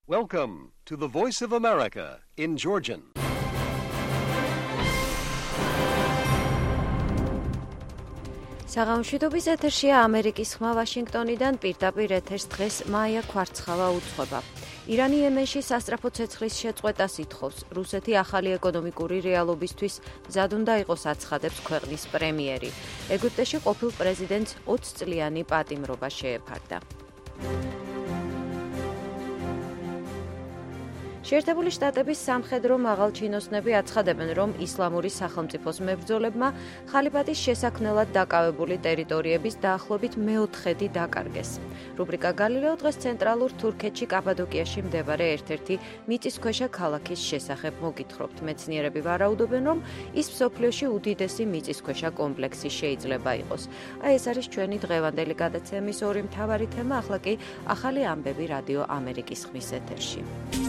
Welcome to the Voice of America in Georgian. საღამოშვიდობის ეთერშია ამერიკის ხმა ვაშინგტონიდან პირდაპირ ეთერს დღეს მაია ქვარცხავა უძღვება. ირანი იემენში სასწრაფო ცეცხლის შეწყვეტას ითხოვს. რუსეთი ახალი ეკონომიკური რეალობისთვის მზად უნდა იყოს აცხადებს ქვეყნის პრემიერი. ეგვიპტეში ყოფილ პრეზიდენტს 20 წლიანი პატიმრობა შეეფარდა. შეერთებული შტატების სამხედრო მაღალჩინოსნები აცხადებენ, რომ ისლამური სახელმწიფოს მებრძოლებმა ხალიფატის შესაქმნელად დაკავებული ტერიტორიების დაახლოებით მეოთხედი დაკარგეს. რუბრიკა გალილეო დღეს ცენტრალურ თურქეთში კაპადოკიაში მდებარე ერთ-ერთი მიწისქვეშა ქალაქის შესახებ მოგითხრობთ. მეცნიერები ვარაუდობენ, რომ ის მსოფლიოში უდიდესი მიწისქვეშა კომპლექსი შეიძლება იყოს. ეს არის ჩვენი დღევანდელი გადაცემის ორი მთავარი თემა, ახლა კი ახალი ამბები რადიო ამერიკის ხმის ეთერში.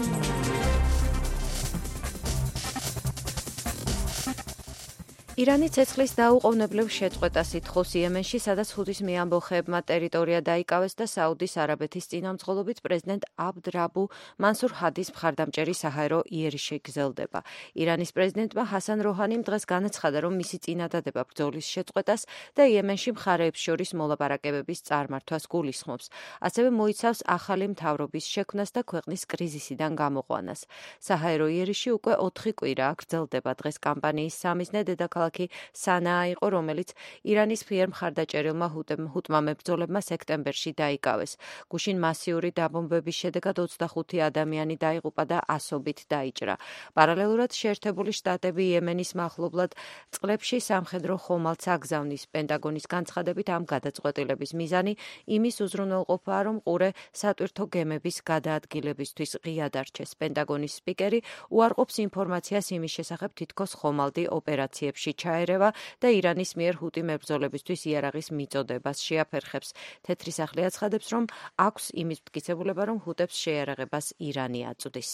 ირანი ცეცხლის დაუყოვნებლივ შეწყვეტას ითხოვს იემენში, სადაც ხუთის მეამბოხეებმა ტერიტორია დაიკავეს და საუდის არაბეთის წინამძღოლობით პრეზიდენტ აბდ რაბუ მანსურ ჰადის მხარდამჭერი საჰაერო იერიში გრძელდება. ირანის პრეზიდენტმა ჰასან როჰანიმ დღეს განაცხადა, რომ მისი წინადადება ბრძოლის შეწყვეტას და იემენში მხარეებს შორის მოლაპარაკებების წარმართვას გულისხმობს. ასევე მოიცავს ახალი მთავრობის შექმნას და ქვეყნის კრიზისიდან გამოყვანას. საჰაერო იერიში უკვე 4 კვირაა გრძელდება. დღეს კამპანიის სამიზნე დედაქალაქ სანაა იყო, რომელიც ირანის მიერ მხარდაჭერილმა ჰუტმა მებრძოლებმა სექტემბერში დაიკავეს. გუშინ მასიური დაბომბების შედეგად 25 ადამიანი დაიღუპა და ასობით დაიჭრა. პარალელურად შეერთებული შტატები იემენის მახლობლად წყლებში სამხედრო ხომალდს აგზავნის. პენტაგონის განცხადებით ამ გადაწყვეტილების მიზანი იმის უზრუნველყოფაა, რომ ყურე სატვირთო გემების გადაადგილებისთვის ღია დარჩეს. პენტაგონის სპიკერი უარყოფს ინფორმაციას იმის შესახებ, თითქოს ხომალდი ოპერაციებში ჩაერევა და ირანის მიერ ჰუტი მებრძოლებისთვის იარაღის მიწოდებას შეაფერხებს. თეთრი სახლი აცხადებს, რომ აქვს იმის მტკიცებულება, რომ ჰუტებს შეიარაღებას ირანი აწვდის.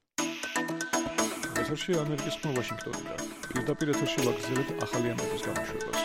ეთერში ამერიკის ხმა ვაშინგტონიდან. პირდაპირ ეთერში ვაგრძელებთ ახალი ამბების გამოშვებას.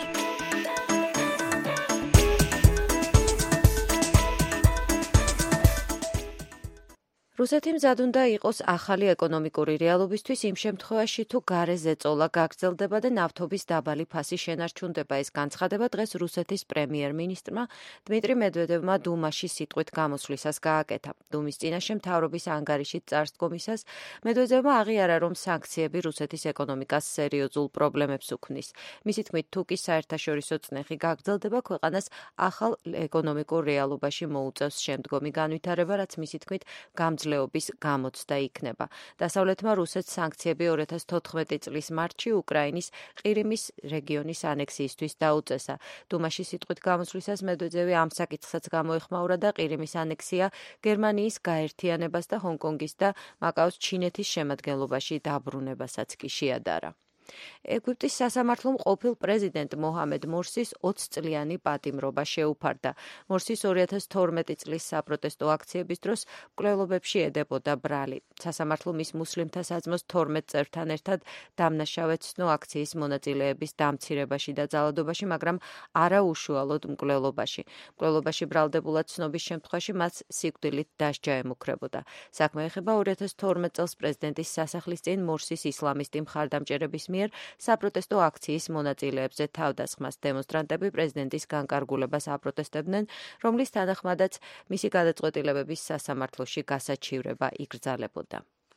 რუსეთი მზად უნდა იყოს ახალი ეკონომიკური რეალობისთვის იმ შემთხვევაში, თუ გარე ზეწოლა გაგრძელდება და ნავთობის დაბალი ფასი შენარჩუნდება. ეს განცხადება დღეს რუსეთის პრემიერ-მინისტრმა დმიტრი მედვედევმა დუმაში სიტყვით გამოსვლისას გააკეთა. დუმის წინაშე მთავრობის ანგარიშით წარსდგომისას მედვედევმა აღიარა, რომ სანქციები რუსეთის ეკონომიკას სერიოზულ პრობლემებს უქმნის. მისი თქმით, თუ კი საერთაშორისო წნეხი გაგრძელდება, ქვეყანას ახალ ეკონომიკურ რეალობაში მოუწევს შემდგომი განვითარება, რაც მისი თქმით გამძლეობის გამოცდა იქნება. დასავლეთმა რუსეთს სანქციები 2014 წლის მარტში უკრაინის ყირიმის რეგიონის ანექსიისთვის დაუწესა. დუმაში სიტყვით გამოსვლისას მედვედევი ამ საკითხსაც გამოეხმაურა და ყირიმის ანექსია გერმანიის გაერთიანებას და ჰონკონგის და მაკაოს ჩინეთის შემადგენლობაში დაბრუნებასაც კი შეადარა. ეგვიპტის სასამართლომ ყოფილ პრეზიდენტ მოჰამედ მორსის 20 წლიანი პატიმრობა შეუფარდა. მორსის 2012 წლის საპროტესტო აქციების დროს მკვლელობებში ედებოდა ბრალი. სასამართლო მის მუსლიმთა საძმოს 12 წევრთან ერთად დამნაშავედ ცნო აქციის მონაწილეების დამცირებაში და ძალადობაში, მაგრამ არა უშუალოდ მკვლელობაში. მკვლელობაში ბრალდებულად ცნობის შემთხვევაში მას სიკვდილით დასჯა ემუქრებოდა. საქმე ეხება 2012 წელს პრეზიდენტის სასახლის წინ მორსის ისლამისტი მხარდამჭერების მიერ საპროტესტო აქციის მონაწილეებზე თავდასხმას. დემონსტრანტები პრეზიდენტის განკარგულებას აპროტესტებდნენ, რომლის თანახმადაც მისი გადაწყვეტილებების სასამართლოში გასაჩივრება იგრძალებოდა.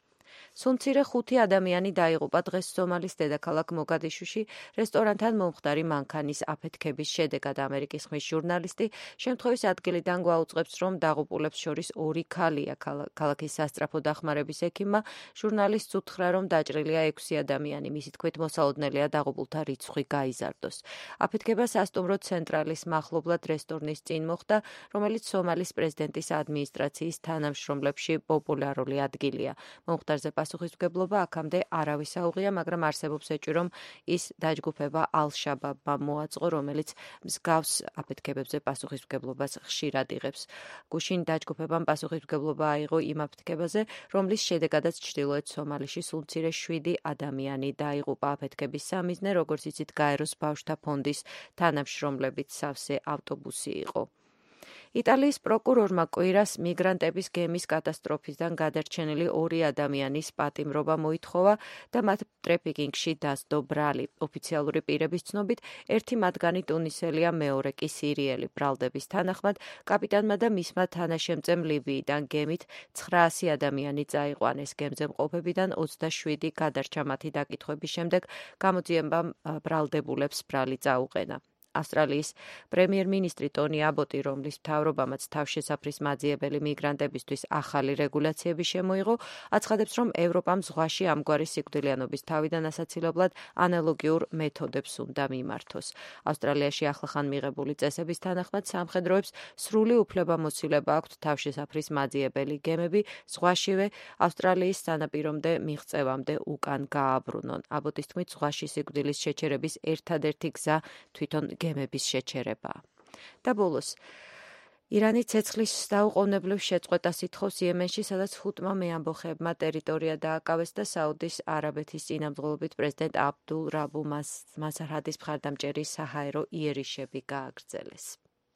სულ მცირე 5 ადამიანი დაიღუპა დღეს სომალის დედაქალაქ მოგადიშუში რესტორანთან მომხდარი მანქანის აფეთქების შედეგად. ამერიკის ხმის ჟურნალისტი შემთხვევის ადგილიდან გვაუწყებს, რომ დაღუპულებს შორის 2 ქალია. ქალაქის სასწრაფო დახმარების ექიმმა ჟურნალისტს უთხრა, რომ დაჭრილია 6 ადამიანი. მისი თქმით, მოსალოდნელია დაღუპულთა რიცხვი გაიზარდოს. აფეთქება სასტუმრო ცენტრალის მახლობლად რესტორნის წინ მოხდა, რომელიც სომალის პრეზიდენტის ადმინისტრაციის თანამშრომლებში პოპულარული ადგილია. მომხდარზე პასუხისმგებლობა აქამდე არავის აუღია, მაგრამ არსებობს ეჭვი, რომ ის დაჯგუფება ალ-შაბაბმა მოაწყო, რომელიც მსგავს აფეთქებებზე პასუხისმგებლობას ხშირად იღებს. გუშინ დაჯგუფებამ პასუხისმგებლობა აიღო იმ აფეთქებაზე, რომლის შედეგადაც ჩრდილოეთ სომალიში სულ მცირე 7 ადამიანი დაიღუპა. აფეთქების სამიზნე, როგორც იცით, გაეროს ბავშვთა ფონდის თანამშრომლებით სავსე ავტობუსი იყო. იტალიის პროკურორმა კვირას მიგრანტების გემის კატასტროფისგან გადარჩენილი 2 ადამიანის პატიმრობა მოითხოვა და მათ ტრეფიკინგში დასდო ბრალი. ოფიციალური პირების ცნობით, ერთი მათგანი ტუნისელია, მეორე კი სირიელი. ბრალდების თანახმად, კაპიტანმა და მისმა თანაშემწემ ლიბიიდან გემით 900 ადამიანი წაიყვანეს. გემზე მყოფებიდან 27 გადარჩა მათი დაკითხვების შემდეგ გამოძიებამ ბრალდებულებს ბრალი წაუყენა. ავსტრალიის პრემიერ-მინისტრი ტონი აბოტი, რომლის მთავრობამაც თავშესაფრის მაძიებელი მიგრანტებისთვის ახალი რეგულაციები შემოიღო, აცხადებს, რომ ევროპამ ზღვაში ამგვარი სიკვდილიანობის თავიდან ასაცილებლად ანალოგიურ მეთოდებს უნდა მიმართოს. ავსტრალიაში ახლახან მიღებული წესების თანახმად სამხედროებს სრული უფლებამოსილება აქვთ თავშესაფრის მაძიებელი გემები ზღვაშივე ავსტრალიის სანაპირომდე მიღწევამდე უკან გააბრუნონ. აბოტის თქმით, ზღვაში სიკვდილის შეჩერების ერთადერთი გზა თვითონ გემების შეჩერებაა. და ბოლოს, ირანი ცეცხლის დაუყოვნებლივ შეწყვეტას ითხოვს იემენში, სადაც 5 მეამბოხეებმა ტერიტორია დააკავეს და საუდის არაბეთის წინამძღოლობით პრეზიდენტ აბდულ რაბუ მასარჰადის მხარდამჭერი საჰაერო იერიშები გააგრძელეს.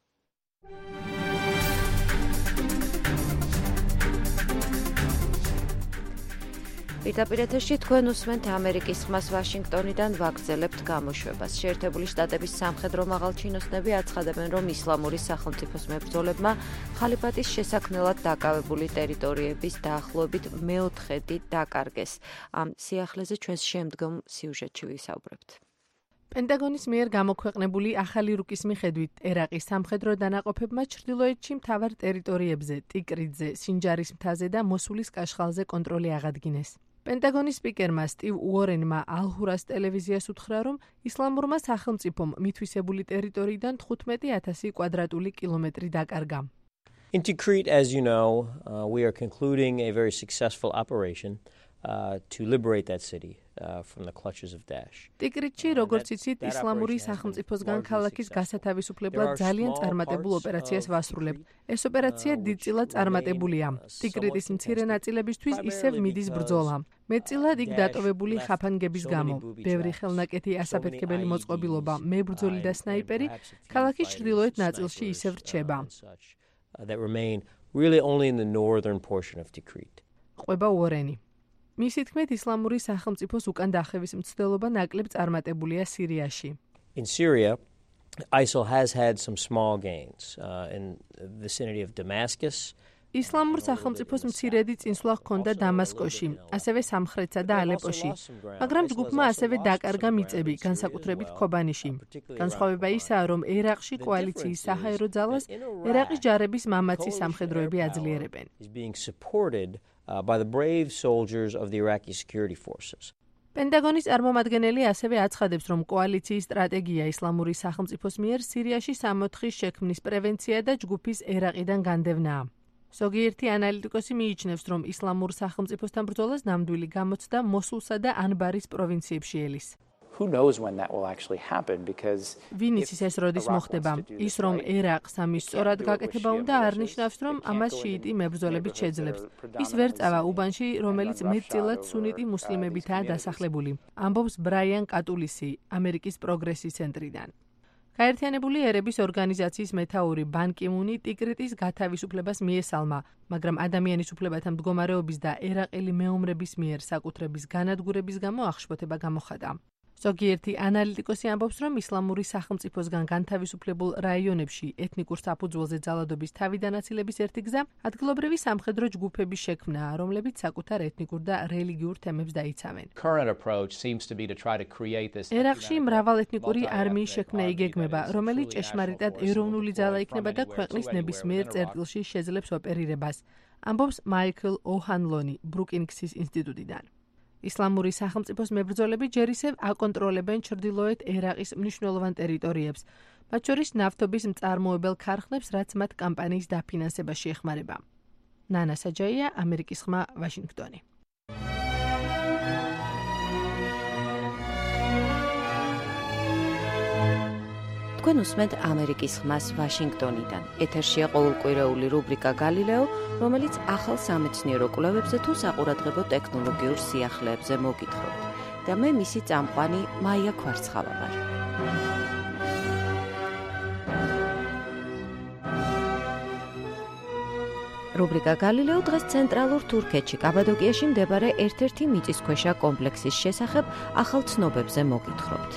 პირდაპირ ეთერში თქვენ უსმენთ ამერიკის ხმას ვაშინგტონიდან ვაგრძელებთ გამოშვებას. შეერთებული შტატების სამხედრო მაღალჩინოსნები აცხადებენ, რომ ისლამური სახელმწიფოს მებრძოლებმა ხალიფატის შესაქმნელად დაკავებული ტერიტორიების დაახლოებით 4/5 დაკარგეს. ამ სიახლეზე ჩვენს შემდგომ სიუჟეტში ვისაუბრებთ. პენტაგონის მიერ გამოქვეყნებული ახალი რუკის მიხედვით, ერაყის სამხედრო დანაყოფებმა ჩრდილოეთში მთავარ ტერიტორიებზე, ტიკრიტზე, სინჯარის მთაზე და მოსულის კაშხალზე კონტროლი აღადგინეს. პენტაგონის სპიკერმა სტივ უორენმა ალჰურას ტელევიზიას უთხრა, რომ ისლამურმა სახელმწიფომ მითვისებული ტერიტორიიდან 15,000 კვადრატული კილომეტრი დაკარგა. In Tikrit, as you know, we are concluding a very successful operation to liberate that city from the clutches of Daesh. ტიკრიტში, როგორც იცით, ისლამური სახელმწიფოსგან ქალაქის გასათავისუფლებლად ძალიან წარმატებულ ოპერაციას ვასრულებთ. ეს ოპერაცია დიდწილად წარმატებულია. ტიკრიტის მცირე ნაწილებისთვის ისევ მიდის ბრძოლა. მეტწილად იქ დატოვებული ხაფანგების გამო, ბევრი ხელნაკეთი ასაფეთქებელი მოწყობილობა, მებრძოლი და სნაიპერი ქალაქის ჩრდილოეთ ნაწილში ისევ რჩება. That remain really only in the northern portion of Tikrit. ყვება უორენი. მისი თქმით, ისლამური სახელმწიფოს უკან დახევის მცდელობა ნაკლებ წარმატებულია სირიაში. In Syria, ISIL has had some small gains in the vicinity of Damascus. ისლამურ სახელმწიფოს მცირედი წინსვლა ჰქონდა დამასკოში, ასევე სამხრეთსა და ალეპოში, მაგრამ ჯგუფმა ასევე დაკარგა მიწები, განსაკუთრებით ქობანიში. განსხვავება ისაა, რომ ერაყში კოალიციის საჰაერო ძალას ერაყის ჯარების მამაცი სამხედროები აძლიერებენ. By the brave soldiers of the Iraqi security forces. პენტაგონის წარმომადგენელი ასევე აცხადებს, რომ კოალიციის სტრატეგია ისლამური სახელმწიფოს მიერ სირიაში სამოთხის შექმნის პრევენცია და ჯგუფის ერაყიდან განდევნაა. ზოგიერთი ანალიტიკოსი მიიჩნევს, რომ ისლამურ სახელმწიფოსთან ბრძოლას ნამდვილი გამოცდა მოსულსა და ანბარის პროვინციებში ელის. Who knows when that will actually happen because ვინ იცის ეს როდის მოხდება? ის რომ ერაყს ამის სწორად გაკეთება უნდა არ ნიშნავს, რომ ამას შიიტი მებრძოლებით შეძლებს. ის ვერ წავა უბანში, რომელიც მეტწილად სუნიტი მუსლიმებითაა დასახლებული. ამბობს ბრაიან კატულისი, ამერიკის პროგრესის ცენტრიდან. გაერთიანებული ერების ორგანიზაციის მეთაური ბან კი მუნი ტიკრიტის გათავისუფლებას მიესალმა, მაგრამ ადამიანის უფლებათა მდგომარეობის და ერაყელი მეომრების მიერ საკუთრების განადგურების გამო აღშფოთება გამოხატა. ზოგიერთი ანალიტიკოსი ამბობს, რომ ისლამური სახელმწიფოსგან განთავისუფლებულ რაიონებში ეთნიკურ საფუძველზე ძალადობის თავიდანაცილების ერთი გზა ადგილობრივი სამხედრო ჯგუფების შექმნაა, რომლებიც საკუთარ ეთნიკურ და რელიგიურ თემებს დაიცავენ. ერაყში მრავალეთნიკური არმიის შექმნა იგეგმება, რომელიც ჭეშმარიტად ეროვნული ძალა იქნება და ქვეყნის ნებისმიერ წერტილში შეძლებს ოპერირებას, ამბობს მაიკლ ოჰანლონი ბრუკინგსის ინსტიტუტიდან. ისლამური სახელმწიფოს მებრძოლები ჯერ ისევ აკონტროლებენ ჩრდილოეთ ერაყის მნიშვნელოვან ტერიტორიებს, მათ შორის ნავთობის მწარმოებელ ქარხნებს, რაც მათ კამპანიის დაფინანსებაში ეხმარება. ნანა საჯაია, ამერიკის ხმა, ვაშინგტონი. თქვენ უსმენთ ამერიკის ხმას ვაშინგტონიდან. ეთერშია ყოველკვირეული რუბრიკა გალილეო, რომელიც ახალ სამეცნიერო კვლევებზე თუ საყურადღებო ტექნოლოგიურ სიახლეებზე მოგითხრობთ. და მე მისი წამყვანი მაია ქვარცხავა ვარ. რუბრიკა გალილეო დღეს ცენტრალურ თურქეთში, კაბადოკიაში მდებარე ერთ-ერთი მიწისქვეშა კომპლექსის შესახებ ახალ ცნობებზე მოგითხრობთ.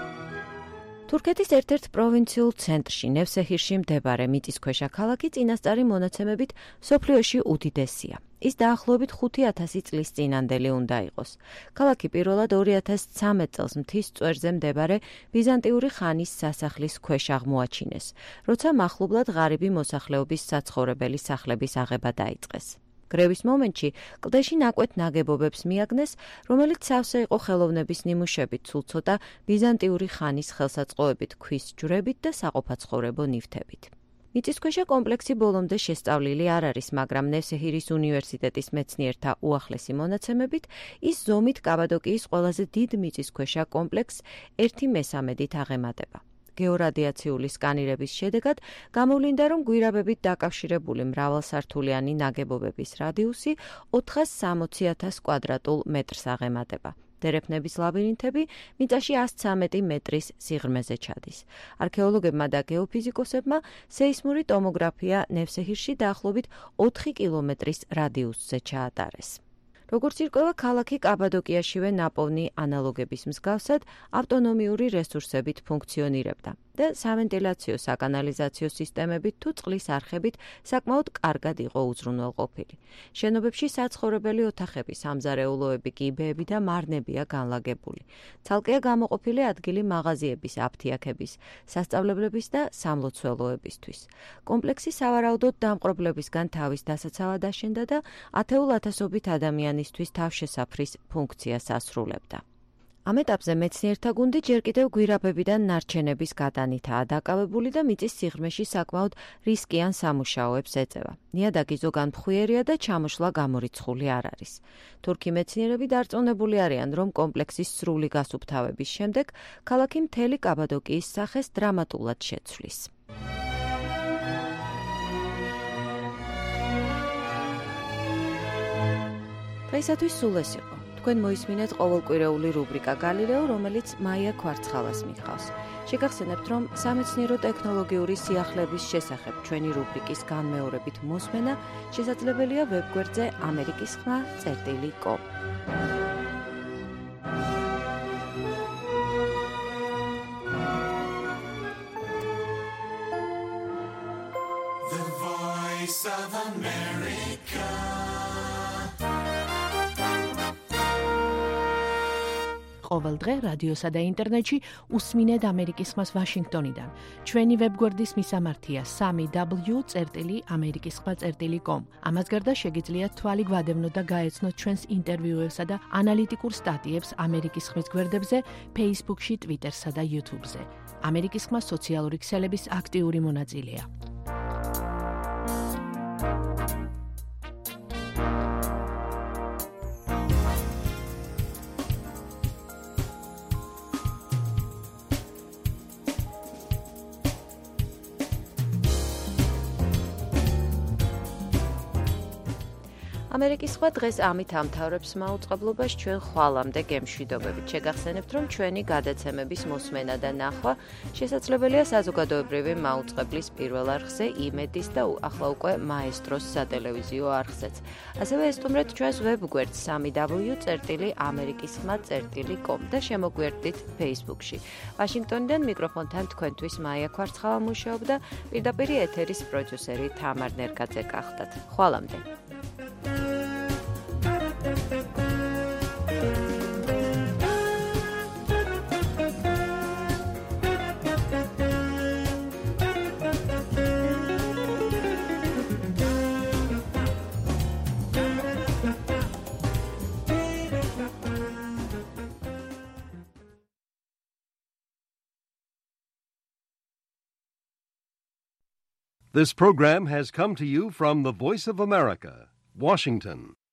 თურქეთის ერთ-ერთ პროვინციულ ცენტრში, ნევსეჰირში მდებარე მიწისქვეშა ქალაქი წინასწარი მონაცემებით მსოფლიოში უდიდესია. ის დაახლოებით 5000 წლის წინანდელი უნდა იყოს. ქალაქი პირველად 2013 წელს მთის წვერზე მდებარე ბიზანტიური ხანის სასახლის ქვეშ აღმოაჩინეს, როცა მახლობლად ღარიბი მოსახლეობის საცხოვრებელი სახლების აღება დაიწყეს. გრევის მომენტში კლდეში ნაკვეთ ნაგებობებს მიაგნეს, რომელიც სავსე იყო ხელოვნების ნიმუშებით, სულ ცოტა ბიზანტიური ხანის ხელსაწყოებით, ქვის ჯვრებით და საყოფაცხოვრებო ნივთებით. მიწისქვეშა კომპლექსი ბოლომდე შესწავლილი არ არის, მაგრამ ნევსეჰირის უნივერსიტეტის მეცნიერთა უახლესი მონაცემებით ის ზომით კაბადოკიის ყველაზე დიდ მიწისქვეშა კომპლექსს 1/13-ით აღემატება. გეორადიაციული სკანირების შედეგად გამოვლინდა, რომ გვირაბებით დაკავშირებული მრავალსართულიანი ნაგებობების რადიუსი 460,000 კვადრატულ მეტრს აღემატება. დერეფნების ლაბირინთები მიწაში 113 მეტრის სიღრმეზე ჩადის. არქეოლოგებმა და გეოფიზიკოსებმა სეისმური ტომოგრაფია ნევსეჰირში დაახლოებით 4 კილომეტრის რადიუსზე ჩაატარეს. როგორც ირკვევა, ქალაქი კაბადოკიაშივე ნაპოვნი ანალოგების მსგავსად ავტონომიური რესურსებით ფუნქციონირებდა და სავენტილაციო საკანალიზაციო სისტემებით თუ წყლის არხებით საკმაოდ კარგად იყო უზრუნველყოფილი. შენობებში საცხოვრებელი ოთახები, სამზარეულოები, კიბეები და მარნებია განლაგებული. ცალკეა გამოყოფილი ადგილი მაღაზიების, აფთიაქების, სასწავლებლების და სამლოცველოებისთვის. კომპლექსი სავარაუდოდ დამპყრობლებისგან თავის დასაცავად აშენდა და ათეულათასობით ადამიანისთვის თავშესაფრის ფუნქციას ასრულებდა. ამ ეტაპზე მეცნიერთა გუნდი ჯერ კიდევ გვირაბებიდან ნარჩენების გადანითაა დაკავებული და მიწის სიღრმეში საკმაოდ რისკიან სამუშაოებს ეწევა. ნიადაგი ზოგან მხვიერია და ჩამოშლა გამორიცხული არ არის. თურქი მეცნიერები დარწმუნებული არიან, რომ კომპლექსის სრული გასუფთავების შემდეგ ქალაქი მთელი კაბადოკიის სახეს დრამატულად შეცვლის. დღეისათვის სულ ეს იყო. თქვენ მოისმინეთ ყოველკვირეული რუბრიკა გალილეო, რომელიც მაია ქვარცხალას მიხავს. შეგახსენებთ, რომ სამეცნიერო ტექნოლოგიური სიახლეების შესახებ ჩვენი რუბრიკის განმეორებით მოსმენა შესაძლებელია ვებგვერდზე amerikisxma.com. The Voice of America. ყოველ დღე რადიოსა და ინტერნეტში უსმინეთ ამერიკის ხმას ვაშინგტონიდან. ჩვენი ვებგვერდის მისამართია 3w.amerikisxma.com. ამას გარდა შეგიძლიათ თვალი გვადევნოთ და გაეცნოთ ჩვენს ინტერვიუებსა და ანალიტიკურ სტატიებს ამერიკის ხმის გვერდებზე, Facebook-ში, Twitter-სა და YouTube-ზე. ამერიკის ხმა სოციალური ქსელების აქტიური მონაწილეა. ამერიკის სხვა დღეს ამით ამთავრებს მაუწყებლობას ჩვენ ხვალამდე გემშვიდობებით. შეგახსენებთ, რომ ჩვენი გადაცემების მოსმენა და ნახვა შესაძლებელია საზოგადოებრივი მაუწყებლის პირველ არხზე, იმედის და ახლა უკვე მაესტროს სატელევიზიო არხზეც. ასევე ესტუმრეთ ჩვენს ვებგვერდს www.amerikisxma.com და შემოგვიერთდით Facebook-ში. ვაშინგტონიდან მიკროფონთან თქვენთვის მაია ქვარცხალა მუშაობდა, პირდაპირ ეთერის პროდიუსერი თამარ ნერგაძე გახდათ. ხვალამდე. This program has come to you from the Voice of America, Washington.